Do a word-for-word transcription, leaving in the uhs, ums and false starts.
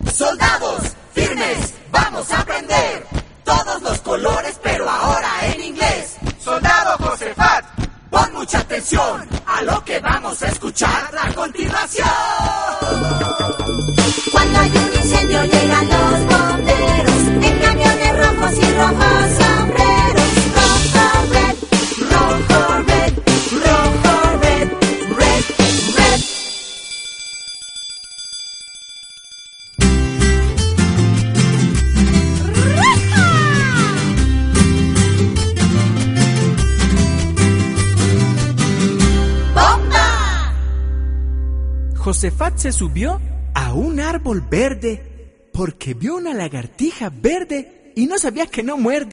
Soldados, firmes, vamos a aprender todos los colores, pero ahora en inglés. Soldado Josefat, pon mucha atención a lo que vamos a escuchar a continuación. Cuando hay un incendio llegan los bomberos en camiones rojos y rojos sombreros. Rojo, red, rojo, red, rojo, red, red, red. ¡Bomba! Josefat se subió a un árbol verde porque vio una lagartija verde y no sabía que no muerde.